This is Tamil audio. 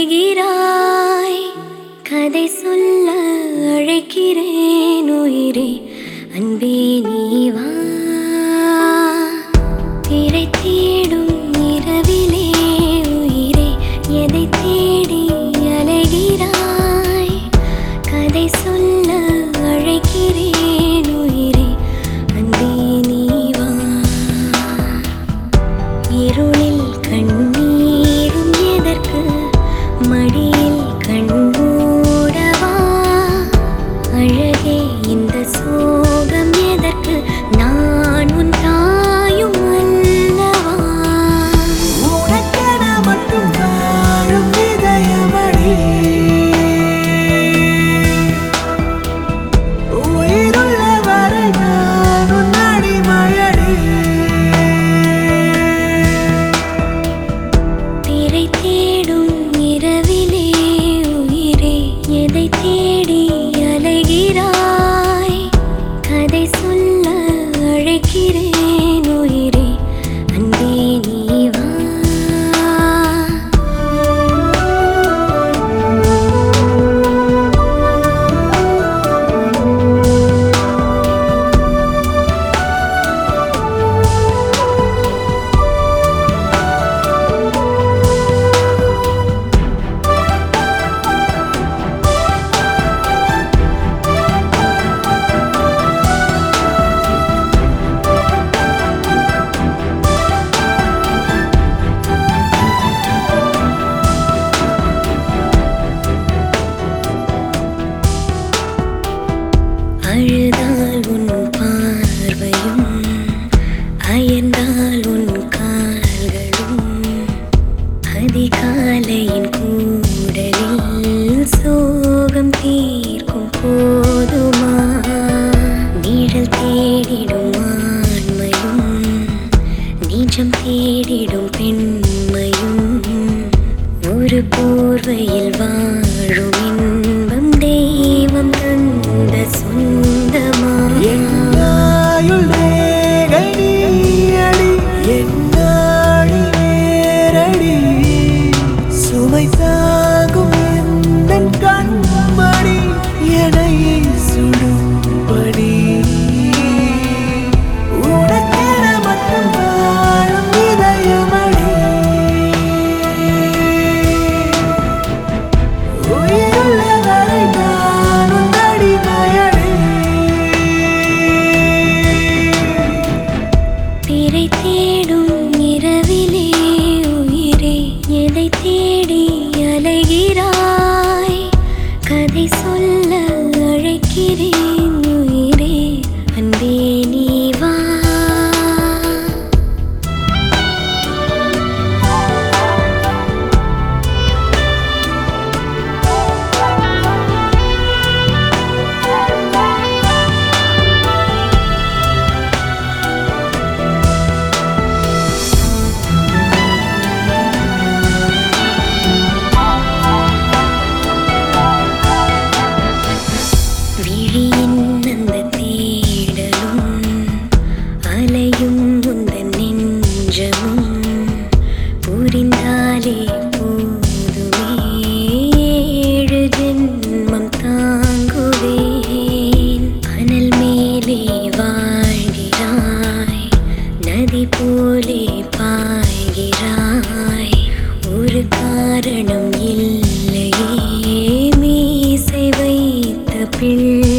அலைகிறாய். கதை சொல்ல அழைக்கிறேன் உயிரே, அன்பே நீ வா. திரை தேடும் இரவிலே உயிரே, எதை தேடி அலைகிறாய். கதை சொல்ல அழைக்கிறேன் உயிரே, அன்பே நீ வா. இருளில் கண்ணீரும் எதற்கு, மடியில் கண்மூடவா. அழகே இந்த சோகம் எதற்கு, நான் உன் தாயும் அல்லவா. உனக்கென மட்டும் வாழும் இதயமடி, உயிருள்ள வரை நான் உன் அடிமையடி. திரை தேடும் இரவிலே உயிரே, எதை தேடி அலைகிறாய். கதை சொல்ல அழைக்கிறேன் உயிரே, அன்பே நீ வா. அழுதால் உன் பார்வையும், அயர்ந்தால் உன் கால்களும், அதிகாலையின் கூடலில் சோகம் தீர்க்கும் போதுமா. நிழல் தேடிடும் ஆண்மையும், நிஜம் தேடிடும் பெண்மையும், ஒரு போர்வையில் வாழும் இன்பம் தெய்வம் தந்த சொந்தமா. என்னாயுள் ரேகை நீயடி, என்னாழி நேரடி, சுமை தாங்கும் எந்தன் கண்மணி, என்னை சுடும்படி. உனக்கென மட்டும் வாழும் இதயமடி, உயிருள்ள வரை நான் உன் அடிமையடி. திரை தேடும் இரவிலே உயிரே, எதை தேடி அலைகிறாய். கதை சொல்ல அழைக்கிறேன் உயிரே, அன்பே நீ வா. விழியின் அந்த தேடலும், அலையும் உந்தன் நெஞ்சமும், புரிந்தாலே போதுமே ஏழு ஜென்மம் தாங்குவேன். அனல் மேலே வாழ்கிறாய், நதி போலே பாய்கிறாய். ஒரு காரணம் இல்லையே மீசை வைத்த பிள்ளை.